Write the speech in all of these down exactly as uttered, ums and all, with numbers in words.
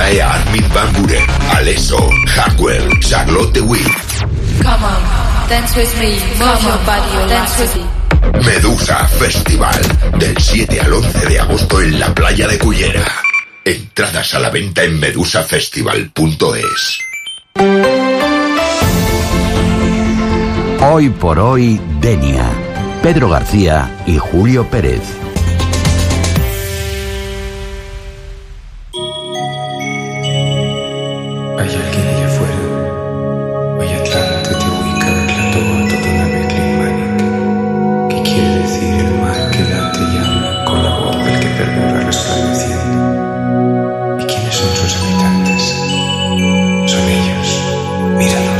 trae a Armin van Buuren, Alesso, Hardwell, Charlotte Witt. Come on, dance with me, move your body, dance with me. Medusa Festival, del siete al once de agosto en la playa de Cullera. Entradas a la venta en medusa festival punto es. Hoy por hoy, Denia. Pedro García y Julio Pérez. Hay alguien allá afuera, hay Atlanta, Tehuica, Tlatoa, Totonac, Tlimani, que quiere decir el mar que late y habla con la voz del que perdura resplandeciendo. ¿Y quiénes son sus habitantes? Son ellos, míralos.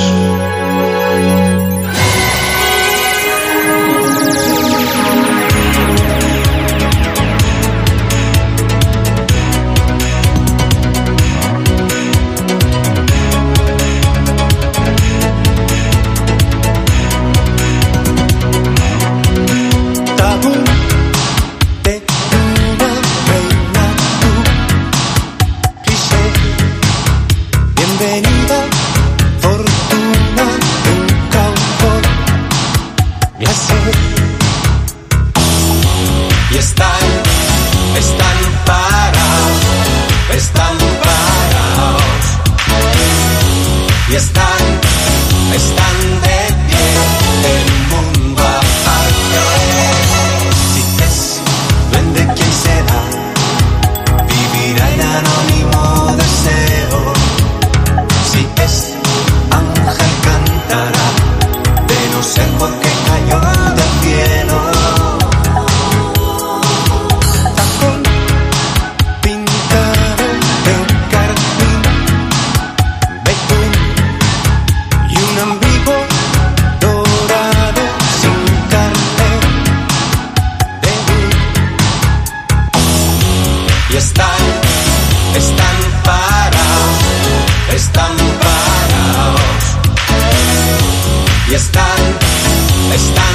Están, están